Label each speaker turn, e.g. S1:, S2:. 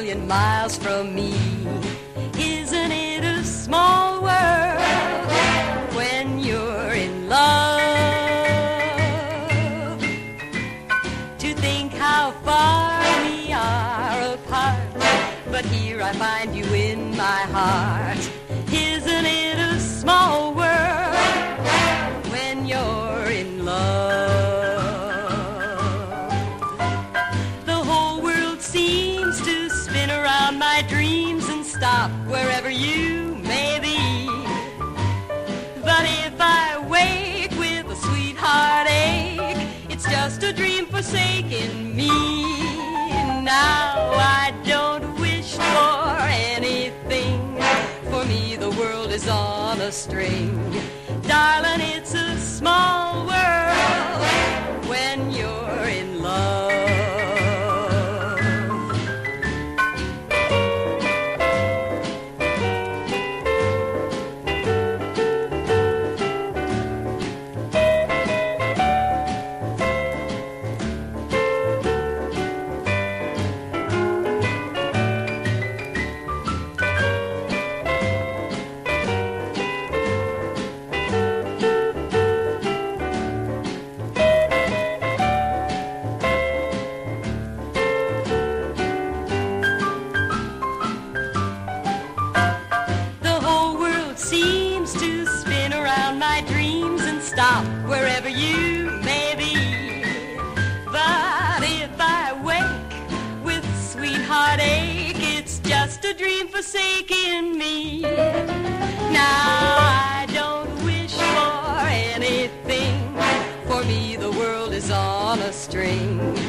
S1: million miles from me. Isn't it a small world when you're in love? To think how far we are apart, but here I find you in my heart. Isn't it a small world when you're in love? The whole world seems to spin around my dreams and stop wherever you may be. But if I wake with a sweet heartache, it's just a dream forsaking me. Now I don't wish for anything. For me the world is on a string. Darling, it's a small world when you're in love. Seems to spin around my dreams and stop wherever you may be. But if I wake with sweet heartache, it's just a dream forsaking me. Now I don't wish for anything. For me the world is on a string.